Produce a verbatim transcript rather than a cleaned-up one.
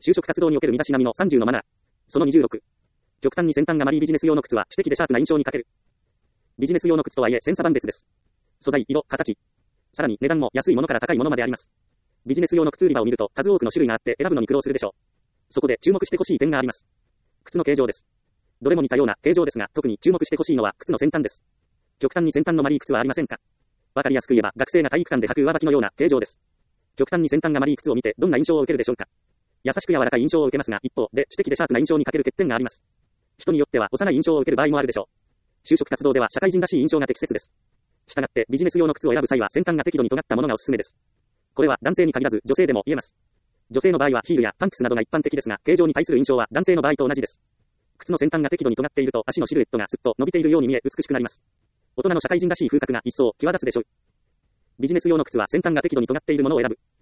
就職活動における身だしなみのさんじゅうのマナー。そのにじゅうろく。極端に先端がマリービジネス用の靴は知的でシャープな印象に欠ける。ビジネス用の靴とはいえ千差万別です。素材、色、形。さらに値段も安いものから高いものまであります。ビジネス用の靴売り場を見ると数多くの種類があって選ぶのに苦労するでしょう。そこで注目してほしい点があります。靴の形状です。どれも似たような形状ですが、特に注目してほしいのは靴の先端です。極端に先端のマリー靴はありませんか？わかりやすく言えば学生が体育館で履く上履きのような形状です。極端に先端がマリー靴を見てどんな印象を受けるでしょうか？優しく柔らかい印象を受けますが、一方で知的でシャープな印象に欠ける欠点があります。人によっては幼い印象を受ける場合もあるでしょう。就職活動では社会人らしい印象が適切です。したがってビジネス用の靴を選ぶ際は先端が適度に尖ったものがおすすめです。これは男性に限らず女性でも言えます。女性の場合はヒールやパンプスなどが一般的ですが、形状に対する印象は男性の場合と同じです。靴の先端が適度に尖っていると足のシルエットがすっと伸びているように見え美しくなります。大人の社会人らしい風格が一層際立つでしょう。ビジネス用の靴は先端が適度に尖っているものを選ぶ。